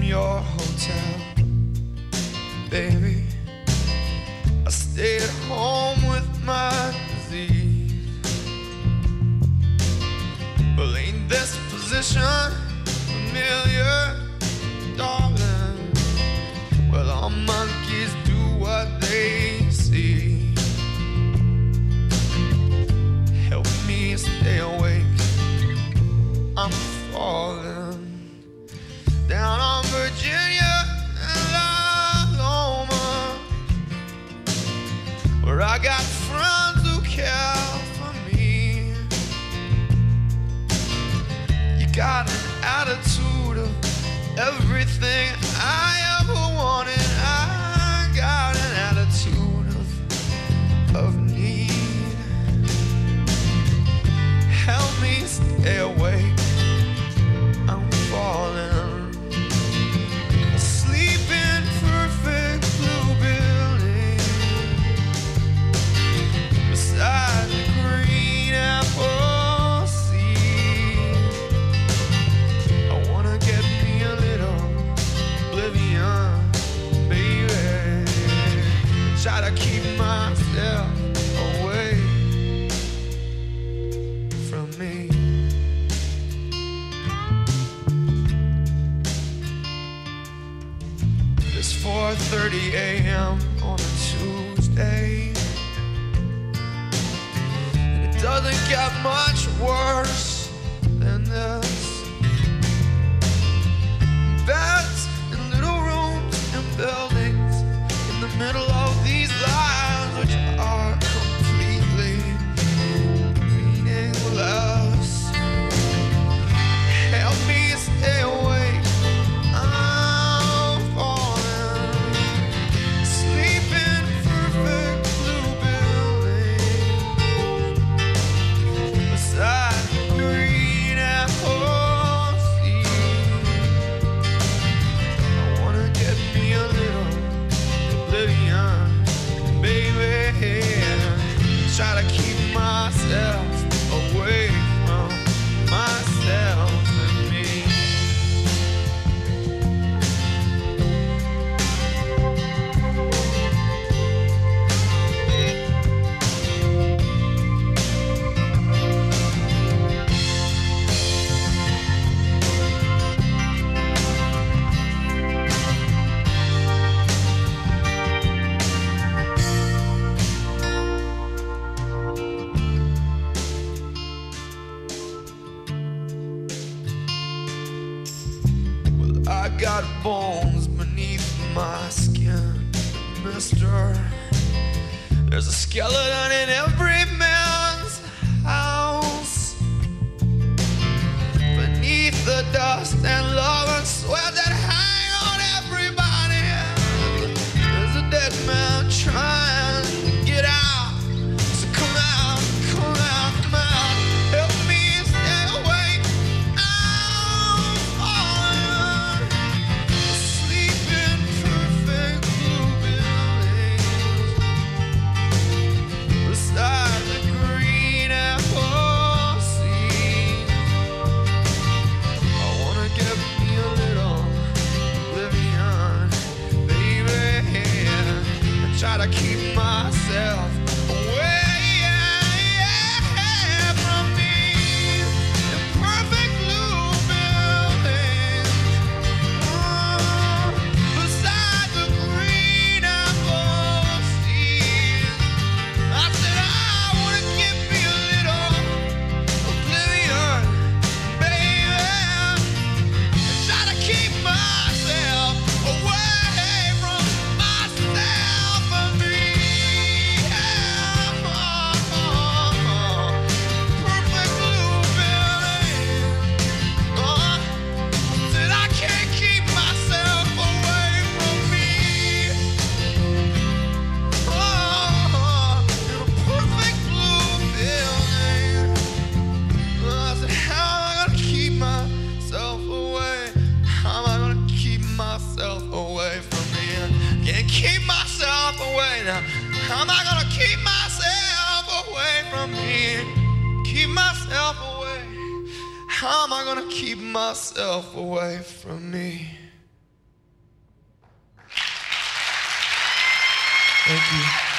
your hotel, baby. I stayed at home with my disease. Well, ain't this position familiar, darling? Well, all monkeys do what they see. Help me stay awake, I'm falling down on Virginia and Oklahoma, where I got friends who care for me. You got an attitude of everything I ever wanted. I got an attitude of need. Help me stay awake, I'm falling asleep in perfect blue building beside the green apple sea. I wanna get me a little oblivion, baby. Try to keep myself away from me. It's 4:30 a.m. on a Tuesday, and it doesn't get much worse than this. Beds in little rooms and buildings in the middle of these lives, which are completely meaningless. Help me stay awake, I'm falling asleep in perfect blue buildings beside the green apple sea. I wanna get me a little oblivion, baby. Try to keep myself away from myself and me. I got bones beneath my skin, mister. There's a skeleton in every man's house. Beneath the dust and love and sweat that hang on everybody, there's a dead man trying to get out. So come out, come out, come out. Help me stay awake, I'm falling asleep in perfect blue buildings beside the green apple sea. I wanna get me a little oblivion, baby, and try to keep myself away from me. In perfect blue buildings beside the green apple sea. I said I wanna give me a little oblivion, baby, and try to keep myself away from myself and me. Perfect blue building. Said I can't keep myself away from me. In a perfect blue building. I said, how am I gonna keep myself away? How am I gonna keep myself away from me? Can't keep myself away now. How am I gonna keep myself away from me? Keep myself away. How am I gonna keep myself away from me? Thank you.